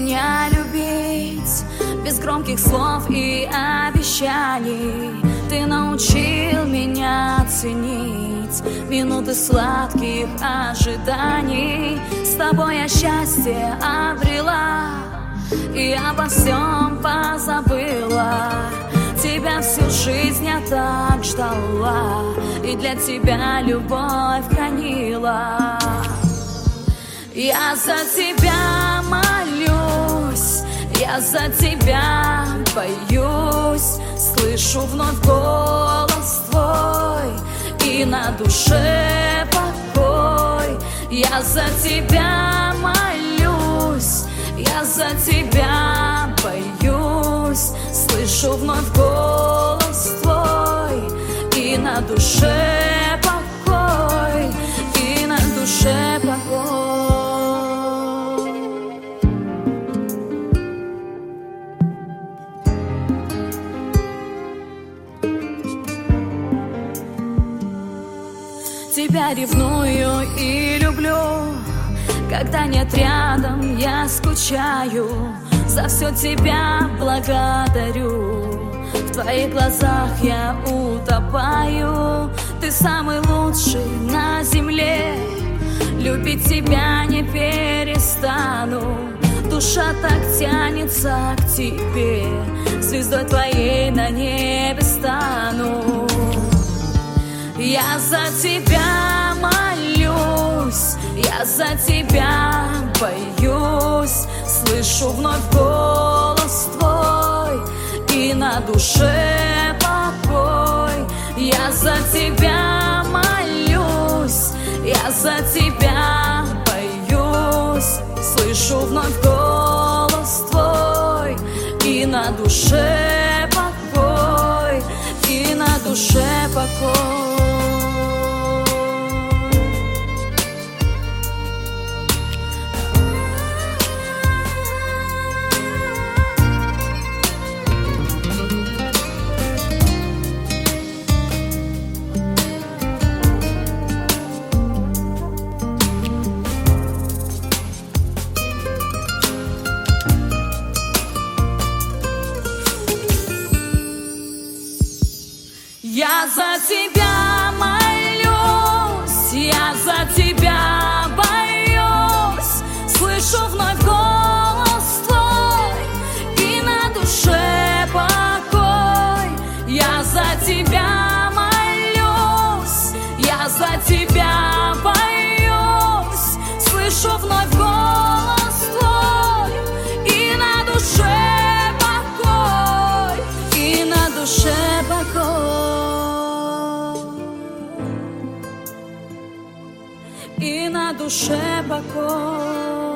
меня любить без громких слов и обещаний. Ты научил меня ценить минуты сладких ожиданий. С тобой я счастье обрела и обо всем позабыла. Тебя всю жизнь я так ждала и для тебя любовь хранила. Я за тебя молюсь, я за тебя боюсь. Слышу вновь голос твой, и на душе покой. Я за тебя молюсь, я за тебя боюсь. Слышу вновь голос твой, и на душе покой, и на душе покой. Тебя ревную и люблю, когда нет рядом, я скучаю. За все тебя благодарю, в твоих глазах я утопаю. Ты самый лучший на земле, любить тебя не перестану. Душа так тянется к тебе, звездой твоей на небе стану. Я за тебя молюсь, я за тебя боюсь. Слышу вновь голос твой, и на душе покой. Я за тебя молюсь, я за тебя боюсь. Слышу вновь голос твой, и на душе покой, и на душе покой. Я за тебя молюсь, я за тебя боюсь. Слышу вновь голос твой, и на душе покой. Я за тебя молюсь, я за тебя боюсь. Слышу вновь голос твой, и на душе покой, и на душе покой. И на душе покой.